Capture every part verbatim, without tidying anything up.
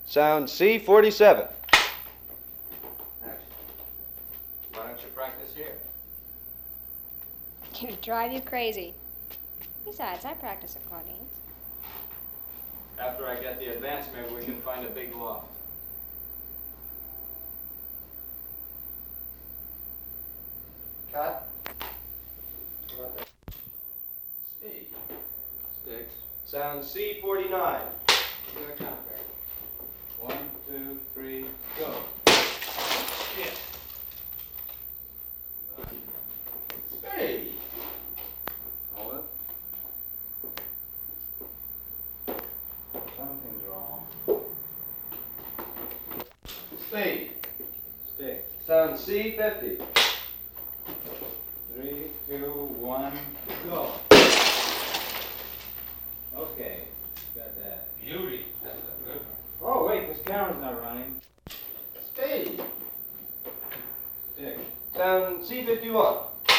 Sound C forty-seven. Action. Why don't you practice here? It'll drive you crazy. Besides, I practice at Claudine's. After I get the advance, maybe we can find a big loft. Cut. C. Sticks. Sound C forty-nine. Give it a count, Barry. One, two, three, go. Yeah. Spade. Hold it. Something's wrong. Spade. Stick. Sound C fifty. Three, two, one, go. Okay, got that. Beauty. That's a good one. Oh, wait, this camera's not running. Spade. Stick. Sound C fifty-one.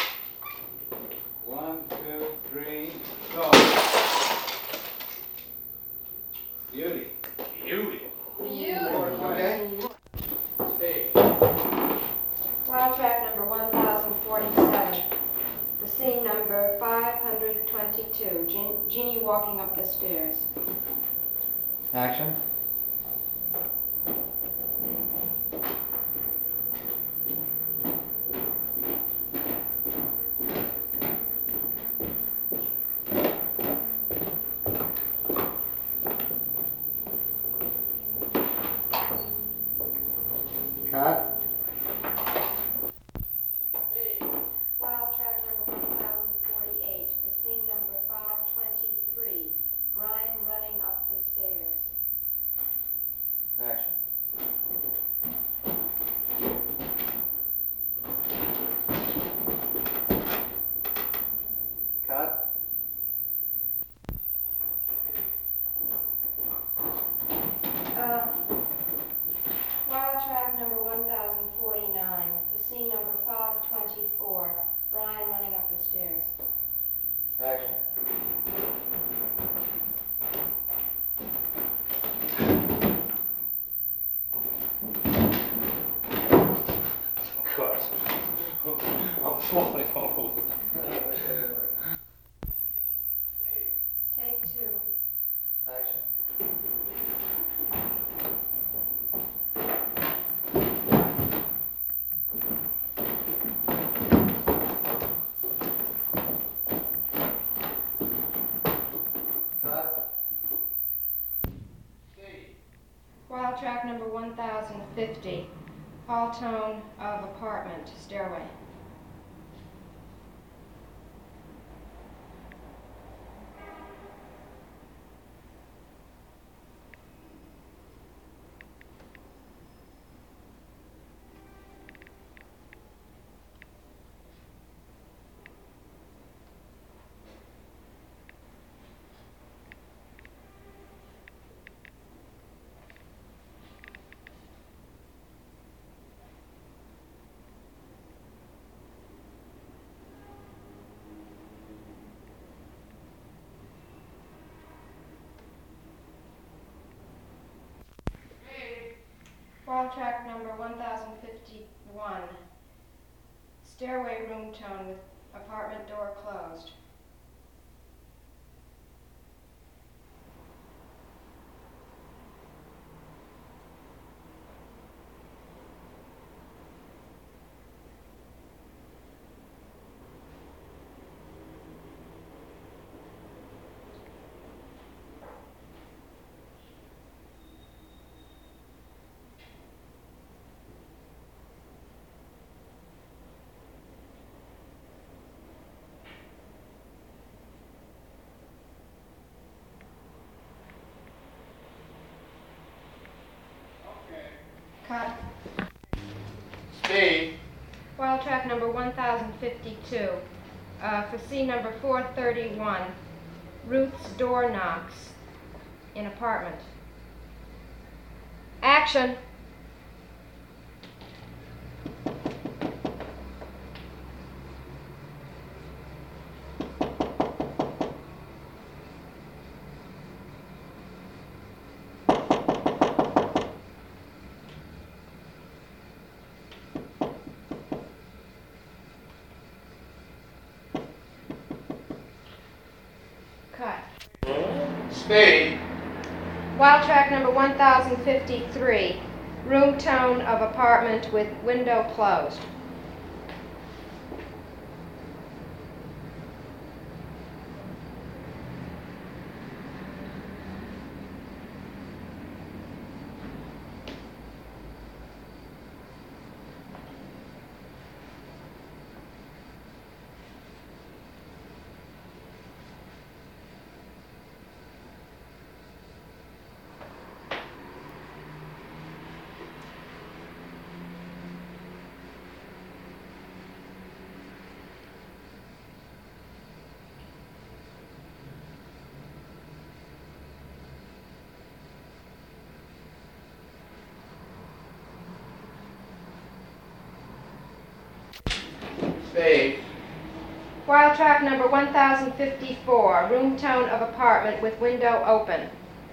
One, two, three, go. Beauty. Beauty. Okay. Spade. Wild track number one thousand forty-seven. The scene number five hundred twenty-two. Jean- Jeannie walking up the stairs. Action. Cut. Wild track number one thousand forty-eight. The scene number five twenty-three. Brian running up the stairs. Action. Cut. Uh, wild track number one thousand forty-nine. The scene number five twenty-four. Brian running up the stairs. Action. Of course. I'm falling over. Take two. Action. Cut. Wild track number one thousand fifty. Hall tone of apartment, stairway. Wild track number one thousand fifty-one. Stairway room tone with apartment door closed. Cut. Spade. Wild track number one thousand fifty-two. Uh, for scene number four thirty-one. Ruth's door knocks in apartment. Action. cut. Speed. Wild track number one thousand fifty-three, room tone of apartment with window closed. Speed. Wild track number one thousand fifty-four, room tone of apartment with window open.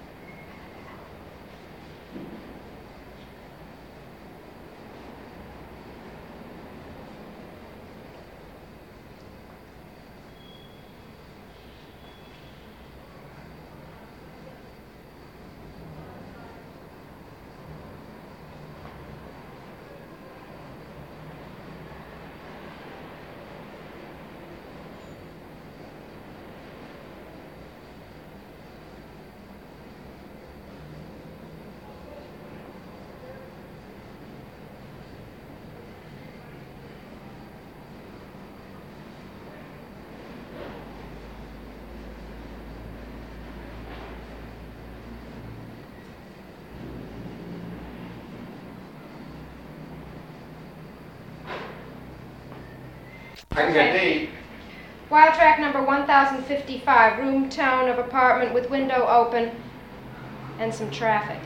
I can get D. Wild track number one thousand fifty-five, room tone of apartment with window open and some traffic.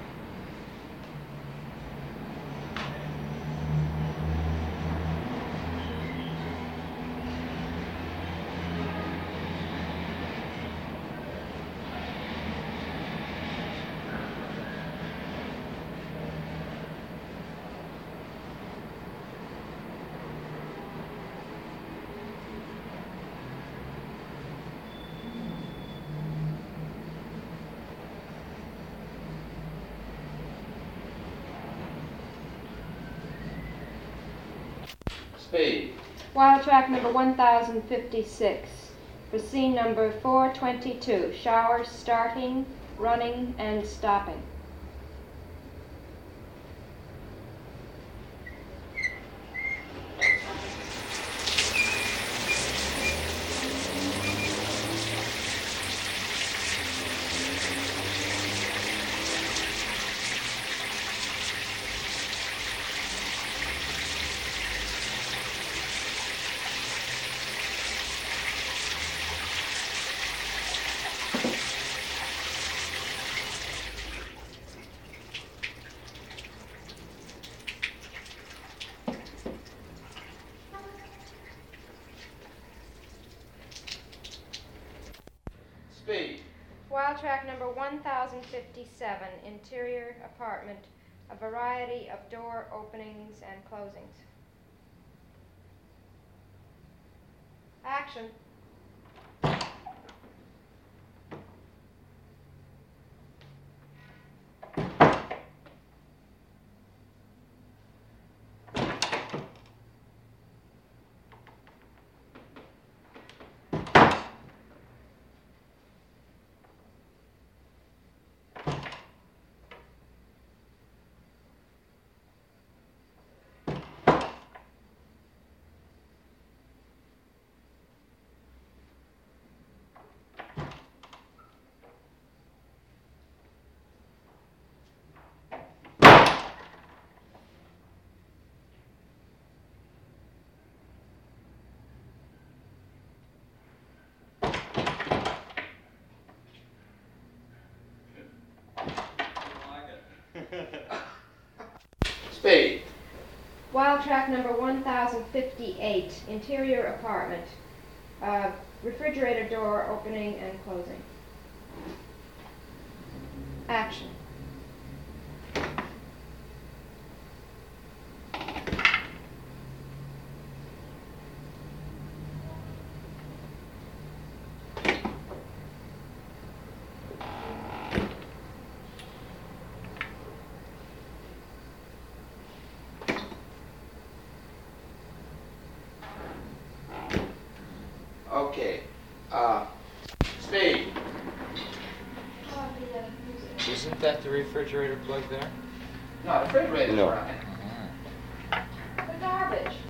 Speed. Wild track number one thousand fifty-six, for scene number four twenty-two, showers starting, running, and stopping. Speed. Wild track number one thousand fifty-seven, interior apartment, a variety of door openings and closings. Action. Speed. Wild track number one thousand fifty-eight, interior apartment, uh, refrigerator door opening and closing. Action. Okay. Uh, Speed. Oh, the, uh, music. Isn't that the refrigerator plug there? No, the refrigerator's No. running. The garbage.